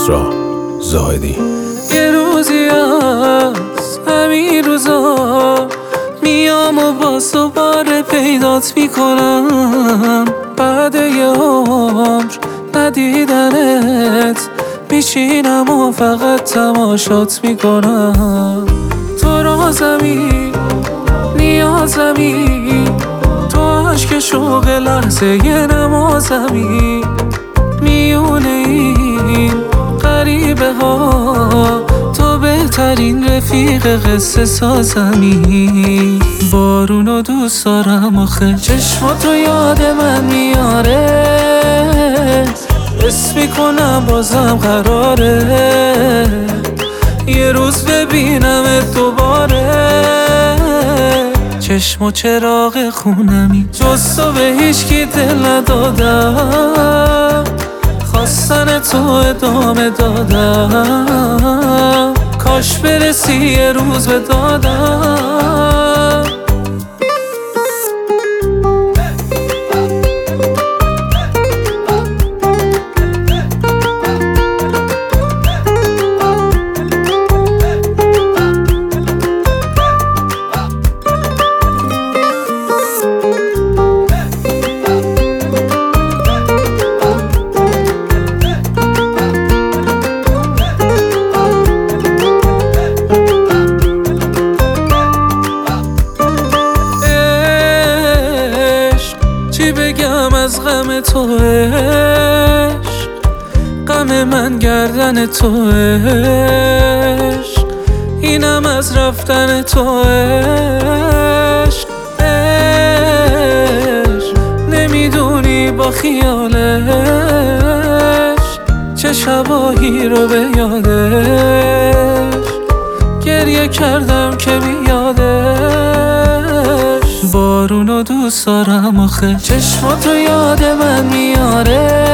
کسری زاهدی. یه روزی از همین روزا میام و باز دوباره پیدات میکنم. بعد یه عمر ندیدنت میشینم و فقط تماشات میکنم. تو رازمی نیازمی، تو عشق شوق لحظه یه نمازمی. میونه این غریبه ها تو بهترین رفیق قصه سازمی. بارونو دوست دارم آخه چشمات رو یاد من میاره. حس میکنم بازم قراره یه روز ببینمت دوباره. چشم و چراغ خونمی، جز تو به هیچکی دل ندادم. خواستن تو ادامه دادم، کاش برسی یه روز به دادم. چی بگم از غم تو عشق، غم من گردن تو عشق، اینم از رفتن تو عشق. عشق نمیدونی با خیالش چه شبایی رو به یادش گریه کردم که بیادش. بارونو دوست دارم آخه چشمات رو یاد من میاره.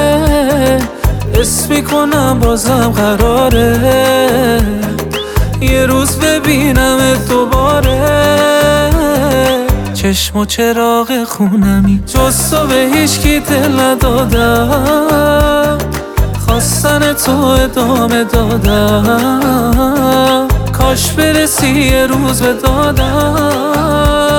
حس میکنم بازم قراره یه روز ببینمت دوباره. چشم و چراغ خونمی، جز تو به هیچکی دل ندادم. خواستن تو ادامه دادم، کاش برسی یه روز به دادم.